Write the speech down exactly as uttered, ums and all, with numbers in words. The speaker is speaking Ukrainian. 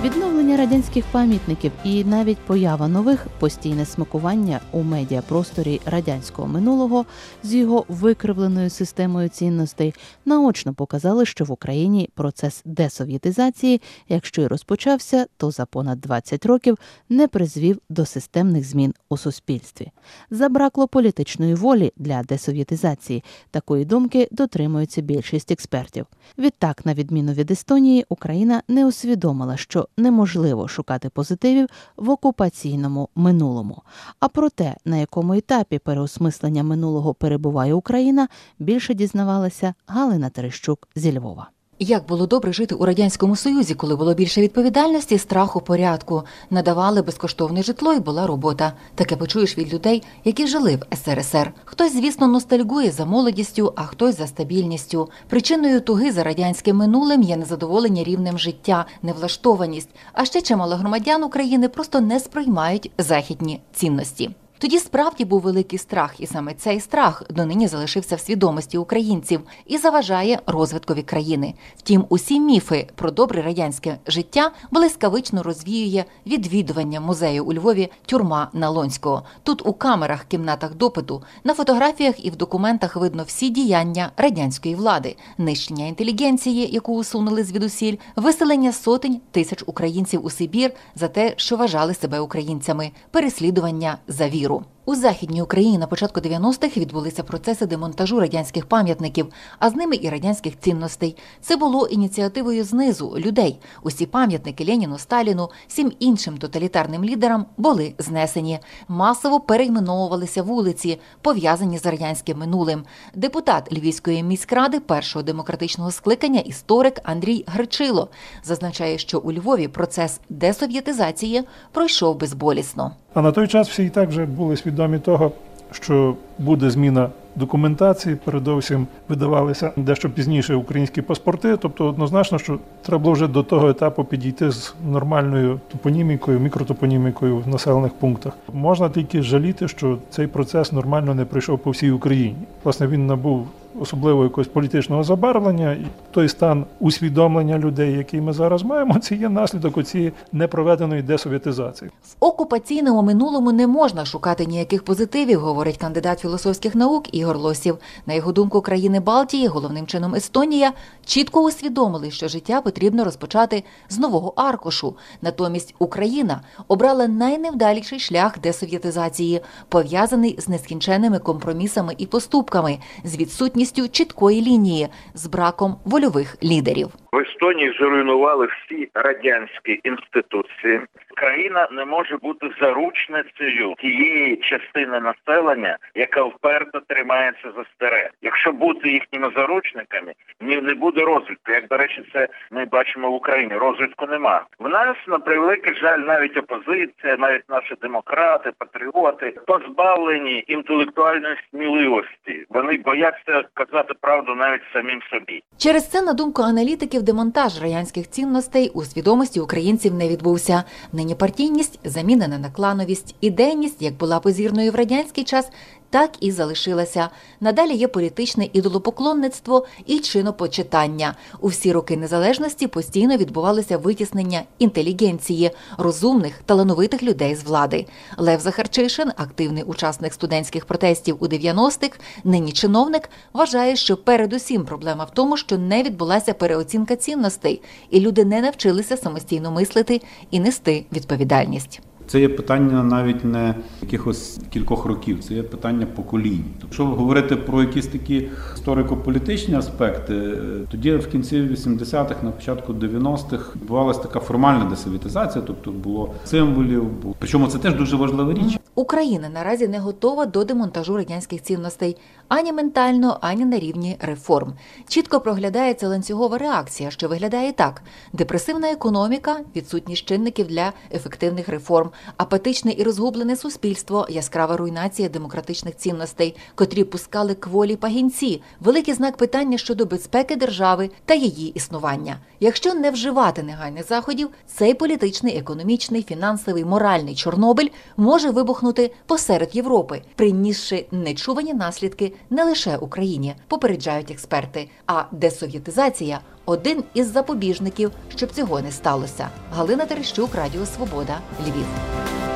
Відновлення радянських пам'ятників і навіть поява нових, постійне смакування у медіапросторі радянського минулого з його викривленою системою цінностей наочно показали, що в Україні процес десовєтизації, якщо й розпочався, то за понад двадцять років не призвів до системних змін у суспільстві. Забракло політичної волі для десовєтизації. Такої думки дотримується більшість експертів. Відтак, на відміну від Естонії, Україна не усвідомила, що неможливо шукати позитивів в окупаційному минулому. А про те, на якому етапі переосмислення минулого перебуває Україна, більше дізнавалася Галина Терещук зі Львова. Як було добре жити у Радянському Союзі, коли було більше відповідальності, страху, порядку. Надавали безкоштовне житло і була робота. Таке почуєш від людей, які жили в ес ер ес ер. Хтось, звісно, ностальгує за молодістю, а хтось за стабільністю. Причиною туги за радянським минулим є незадоволення рівнем життя, невлаштованість. А ще чимало громадян України просто не сприймають західні цінності. Тоді справді був великий страх, і саме цей страх донині залишився в свідомості українців і заважає розвиткові країни. Втім, усі міфи про добре радянське життя блискавично розвіює відвідування музею у Львові «Тюрма Налонського». Тут у камерах, кімнатах допиту, на фотографіях і в документах видно всі діяння радянської влади, нищення інтелігенції, яку усунули звідусіль, виселення сотень тисяч українців у Сибір за те, що вважали себе українцями, переслідування за віру. У Західній Україні на початку дев'яностих відбулися процеси демонтажу радянських пам'ятників, а з ними і радянських цінностей. Це було ініціативою знизу, людей. Усі пам'ятники Леніну, Сталіну, всім іншим тоталітарним лідерам були знесені. Масово перейменовувалися вулиці, пов'язані з радянським минулим. Депутат Львівської міськради першого демократичного скликання, історик Андрій Гречило, зазначає, що у Львові процес десовєтизації пройшов безболісно. А на той час всі і так вже були свідомі того, що буде зміна документації, передовсім видавалися дещо пізніше українські паспорти, тобто однозначно, що треба було вже до того етапу підійти з нормальною топонімікою, мікротопонімікою в населених пунктах. Можна тільки жаліти, що цей процес нормально не пройшов по всій Україні. Власне, він набув особливо якогось політичного забарвлення, і той стан усвідомлення людей, який ми зараз маємо, це є наслідок оцієї непроведеної десовєтизації. В окупаційному минулому не можна шукати ніяких позитивів, говорить кандидат філософських наук Ігор Лосів. На його думку, країни Балтії, головним чином Естонія, чітко усвідомили, що життя потрібно розпочати з нового аркушу. Натомість Україна обрала найневдаліший шлях десовєтизації, пов'язаний з нескінченними компромісами і поступками, з відсутністю чіткої лінії, з браком вольових лідерів. В Естонії зруйнували всі радянські інституції. Країна не може бути заручницею тієї частини населення, яка вперто тримається за старе. Якщо бути їхніми заручниками, не буде розвитку. Як, до речі, це ми бачимо в Україні. Розвитку нема. В нас, на превеликий жаль, навіть опозиція, навіть наші демократи, патріоти позбавлені інтелектуальної сміливості. Вони бояться казати правду навіть самим собі. Через це, на думку аналітиків, демонтаж радянських цінностей у свідомості українців не відбувся. Нині партійність замінена на клановість, ідейність, як була позірною в радянський час, так і залишилася. Надалі є політичне ідолопоклонництво і чинопочитання. У всі роки незалежності постійно відбувалося витіснення інтелігенції, розумних, талановитих людей з влади. Лев Захарчишин, активний учасник студентських протестів у дев'яностих, нині чиновник, вважає, що передусім проблема в тому, що не відбулася переоцінка цінностей, і люди не навчилися самостійно мислити і нести відповідальність. Це є питання навіть не якихось кількох років, це є питання поколінь. Якщо говорити про якісь такі історико-політичні аспекти, тоді в кінці вісімдесятих, на початку дев'яностих відбувалася така формальна десовєтизація, тобто було символів, було... причому це теж дуже важлива річ. Україна наразі не готова до демонтажу радянських цінностей ані ментально, ані на рівні реформ. Чітко проглядається ланцюгова реакція, що виглядає так: депресивна економіка, відсутність чинників для ефективних реформ, апатичне і розгублене суспільство, яскрава руйнація демократичних цінностей, котрі пускали кволі пагінці, великий знак питання щодо безпеки держави та її існування. Якщо не вживати негайних заходів, цей політичний, економічний, фінансовий, моральний Чорнобиль може вибухнути посеред Європи, принісши нечувані наслідки не лише Україні, попереджають експерти. А десовєтизація один із запобіжників, щоб цього не сталося. Галина Терещук, Радіо Свобода, Львів.